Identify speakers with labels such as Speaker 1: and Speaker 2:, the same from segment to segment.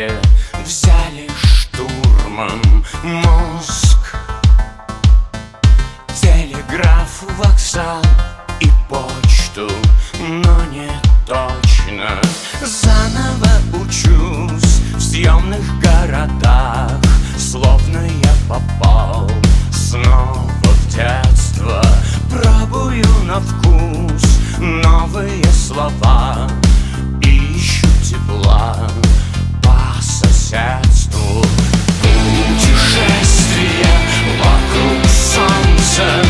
Speaker 1: взяли штурмом мозг. Телеграф, вокзал и почту, но не точно. Заново учусь в съемных городах, словно я попал снова в детство. Пробую на вкус новые слова, ищу тепла по соседству. Путешествие вокруг солнца,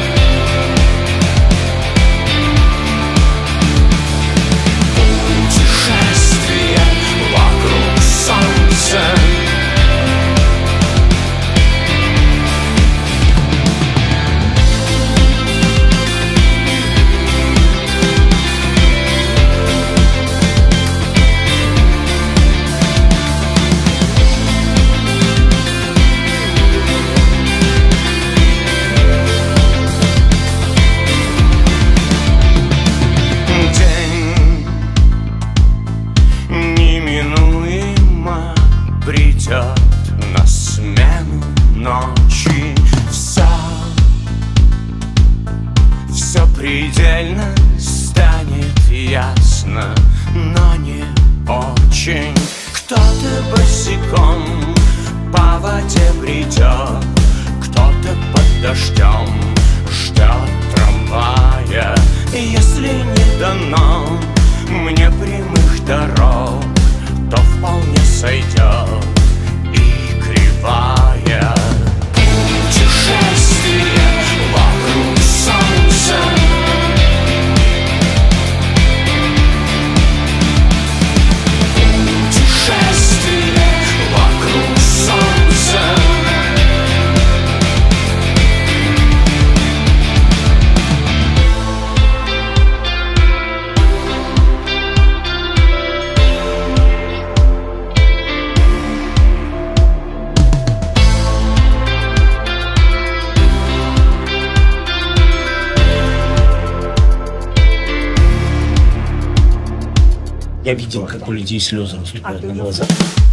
Speaker 1: путешествие вокруг солнца. Придет на смену ночи. Все предельно станет ясно, но не очень. Кто-то босиком по воде бредет, кто-то под дождем ждет трамвая. Если не дано мне прямых дорог, то вполне сойдет и кривая. Путешествие вокруг солнца, путешествие вокруг солнца.
Speaker 2: Я видел, как у людей слезы выступают на глазах.